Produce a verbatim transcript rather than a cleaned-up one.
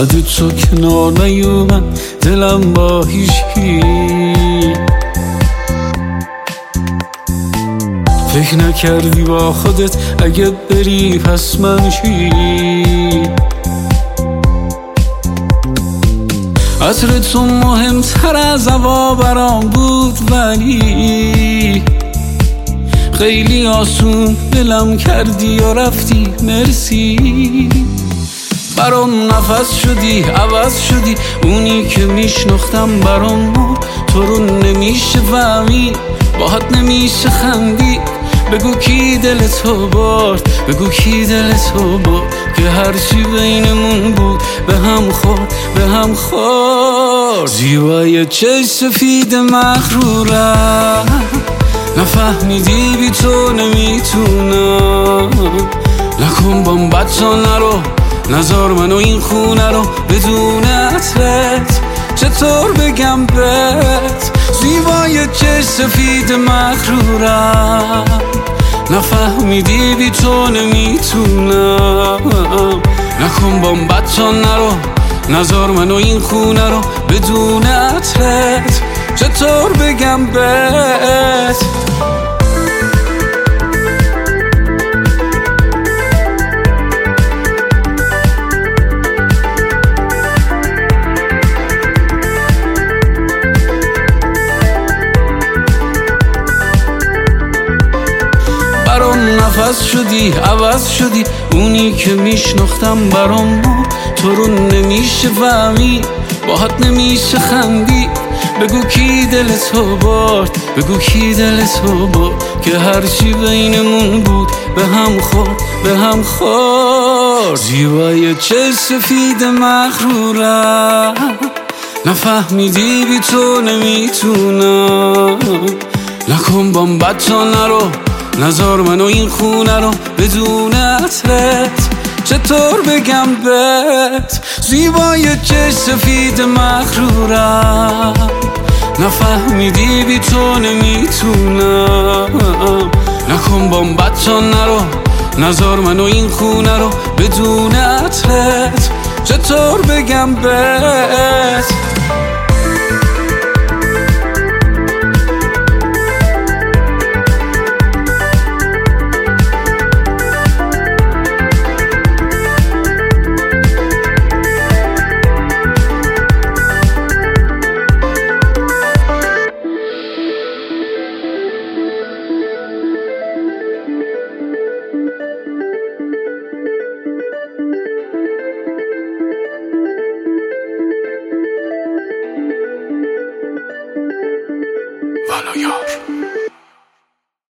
بعد تو کنار نیومد دلم با هیچکی. فکر نکردی با خودت اگه بری پس من چی؟ عطر تو مهمتر از هوا برام بود، ولی خیلی آسون دلم کردی و رفتی. مرسی برام نفس شدی، عوض شدی، اونی که میشناختم برام تو رو نمیشه فهمید، باهات نمیشه خندید. بگو کی دل تو برد، بگو کی دل تو برد که هرچی بینمون بود به هم خورد، به هم خورد. زیبای چشم سفید مغرورم، نفهمیدی بی تو نمیتونم. نکن بام بچه نرو، نذار منو این خونه رو بدون عطرت. چطور بگم بهت زیبای چشم سفید مغرورم، نفهمیدی بی تو نمیتونم. نکن بام بچه نرو، نذار منو این خونه رو بدون عطرت. چطور بگم بهت نفس شدی، عوض شدی، اونی که میشناختم برام تو رو نمیشه فهمید، باهات نمیشه خندید. بگو کی دل تو برد، بگو کی دل تو برد که هرچی بینمون بود به هم خورد، به هم خورد. زیبای چشم سفید مغرورم، نفهمیدی بی تو نمیتونم. نکن بام بچه نرو، نذار منو این خونه رو بدون عطرت. چطور بگم بهت زیبای چشم سفید مغرورم، نفهمیدی بی تو نمیتونم. نکن بام بچه نرو، نذار منو این خونه رو بدون عطرت. چطور بگم بهت Vano Yar.